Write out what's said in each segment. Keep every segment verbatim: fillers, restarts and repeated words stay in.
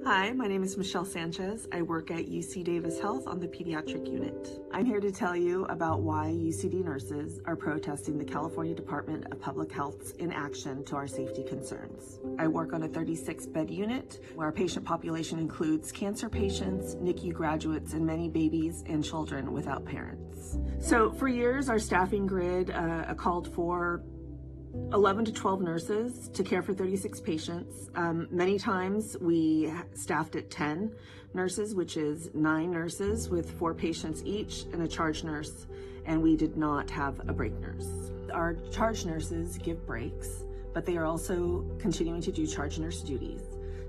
Hi, my name is Michelle Sanchez. I work at U C Davis Health on the pediatric unit. I'm here to tell you about why U C D nurses are protesting the California Department of Public Health's inaction to our safety concerns. I work on a thirty-six bed unit where our patient population includes cancer patients, N I C U graduates, and many babies and children without parents. So for years, our staffing grid uh, called for eleven to twelve nurses to care for thirty-six patients. Um, many times we staffed at ten nurses, which is nine nurses with four patients each and a charge nurse, and we did not have a break nurse. Our charge nurses give breaks, but they are also continuing to do charge nurse duties.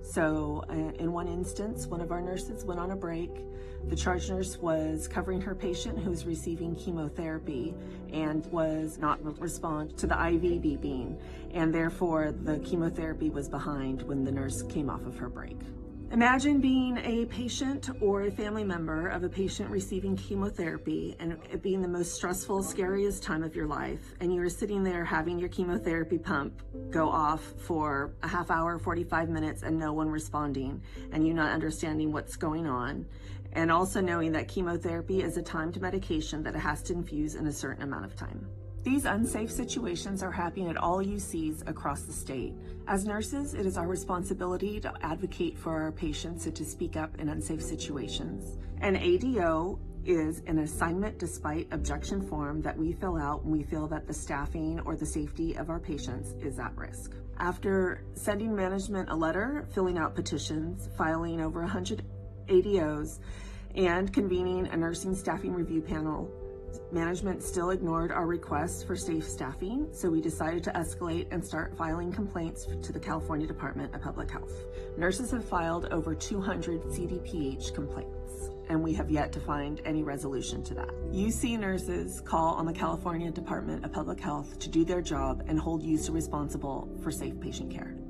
So uh, in one instance, one of our nurses went on a break. The charge nurse was covering her patient who was receiving chemotherapy and was not respond to the I V beeping, and therefore the chemotherapy was behind when the nurse came off of her break. Imagine being a patient or a family member of a patient receiving chemotherapy and it being the most stressful, scariest time of your life, and you're sitting there having your chemotherapy pump go off for a half hour, forty-five minutes, and no one responding, and you not understanding what's going on, and also knowing that chemotherapy is a timed medication that it has to infuse in a certain amount of time. These unsafe situations are happening at all U Cs across the state. As nurses, it is our responsibility to advocate for our patients and to speak up in unsafe situations. An A D O is an assignment despite objection form that we fill out when we feel that the staffing or the safety of our patients is at risk. After sending management a letter, filling out petitions, filing over one hundred A D Os, and convening a nursing staffing review panel, management still ignored our requests for safe staffing, so we decided to escalate and start filing complaints to the California Department of Public Health. Nurses have filed over two hundred C D P H complaints, and we have yet to find any resolution to that. U C nurses call on the California Department of Public Health to do their job and hold U C responsible for safe patient care.